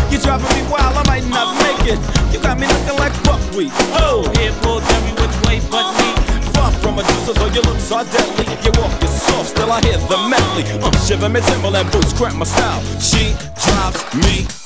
You driving me wild, I might not make it. You got me looking like buckwheat. Oh, here pulled every which way but me. Far from a deuce, though your looks are deadly. Your walk is soft, still I hear the medley. Shiver me Timberland boots, cramp my style. She drives me